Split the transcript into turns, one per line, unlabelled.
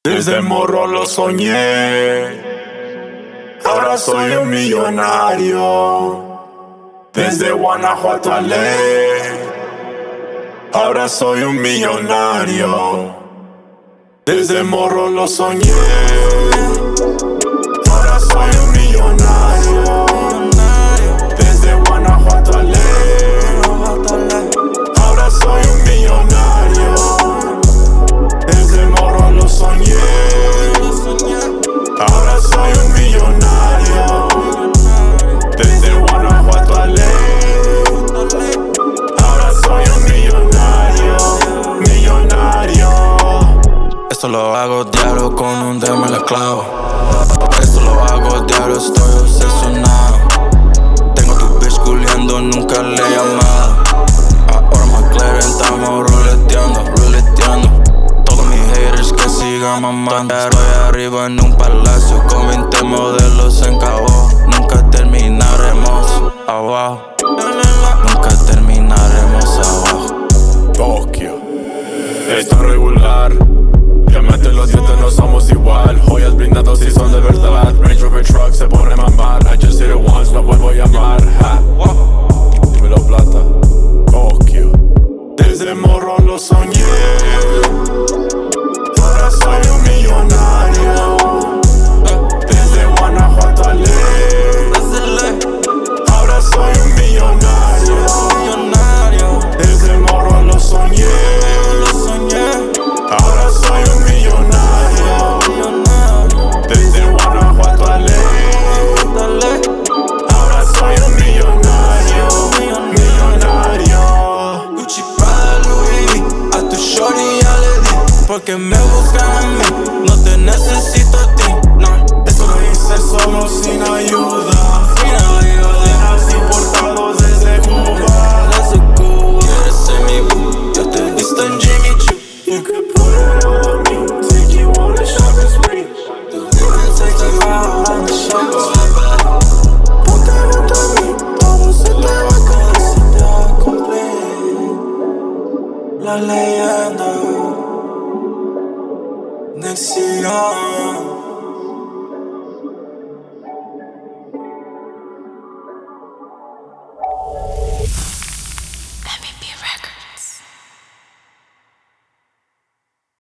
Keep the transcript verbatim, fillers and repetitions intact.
Desde morro lo soñé, ahora soy un millonario. Desde Guanajuato a Ley, ahora soy un millonario. Desde morro lo soñé, ahora soy un millonario. Desde Guanajuato a Ley, ahora soy un millonario. Desde morro lo soñé, ahora soy un millonario. Desde Guanajuato a Ley, ahora soy un millonario, millonario.
Esto lo hago diario, con un dedo me la clavo. Esto lo hago diario, estoy obsesionado. Tengo tu bitch culiando, nunca le he llamado. Ahora McLaren, estamos ruleteando, ruleteando. Todos mis haters que sigan mamando. Estoy arriba en un palacio con veinte modelos en cabo. Nunca terminaremos abajo, nunca terminaremos abajo.
Tokio, esto es regular. Ya mete los dientes, no somos igual. Joyas blindados si son de verdad. Range Rover truck se pone mamar. I just did it once, no vuelvo a llamar. Ha. Dímelo plata, Tokio. Desde morro lo soñé, ahora soy un millonario. Desde Guanajuato a Ley, ahora soy un millonario. Desde morro lo soñé, ahora soy un millonario. Desde Guanajuato a Ley, ahora soy un millonario, millonario.
Gucci, Prada, Louis, a tu shorty ya le di, porque me buscan a mí, no te necesito a ti, no.
Esto lo hice solo sin ayuda, sin ayuda. Así portados desde Cuba,
Desde Cuba. Quieres ser mi boo, yo te he visto en Jimmy Choo.
you could put it all on me, take you on a shopping spree.
Take you out on the show.
Ponte junto a mí, todo se te va a caer.
Se te va a cumplir la leyenda.